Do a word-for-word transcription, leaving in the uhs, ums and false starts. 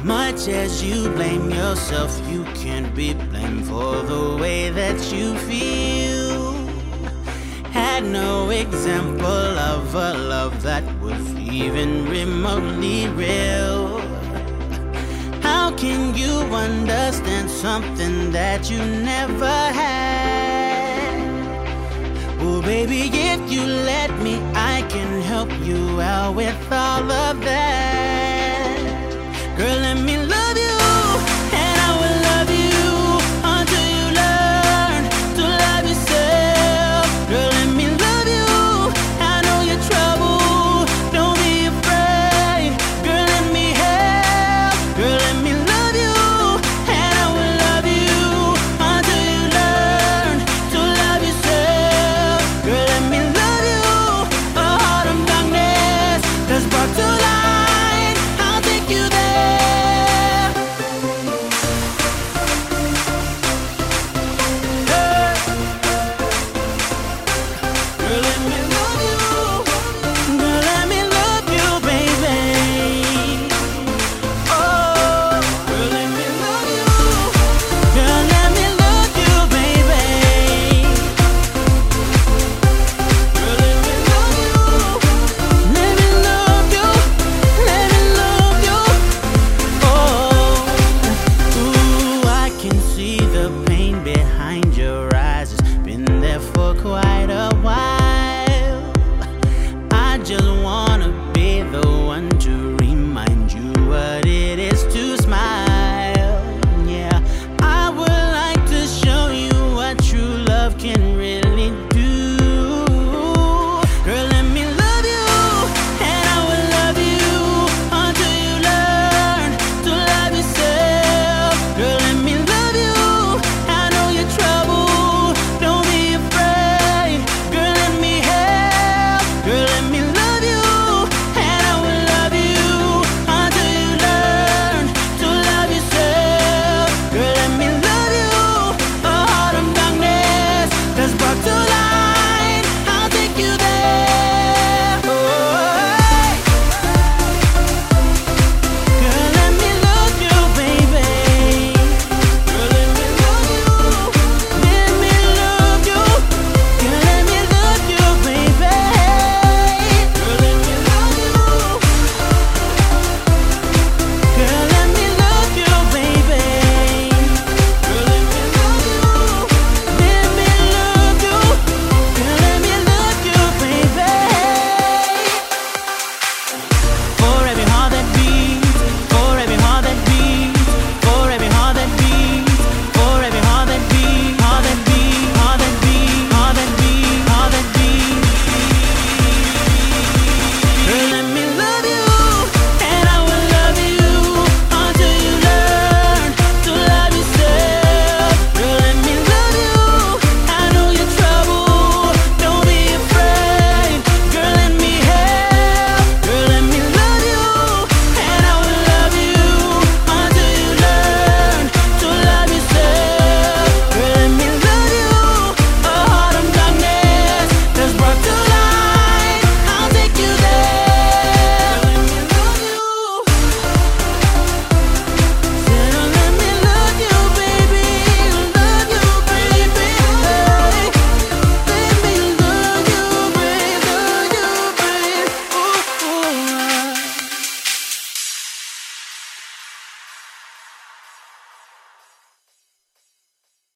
Much as you blame yourself, you can't be blamed for the way that you feel. Had no example of a love that was even remotely real. How can you understand something that you never had? Oh baby, if you let me, I can help you out with all of that. Girl, let me love you, and I will love you until you learn to love yourself. Girl, let me love you, I know your trouble, don't be afraid. Girl, let me help. Girl, let me love you, and I will love you until you learn to love yourself. Girl, let me love you, a heart of darkness that's brought to light. I'll take you there. Girl, let me love you. Girl, let me love you, baby. Oh, girl, let me love you. Girl, let me love you, baby. Girl, let me love you. Let me love you. Let me love you. Oh, ooh, I can see the pain behind your eyes. It's been there for quite a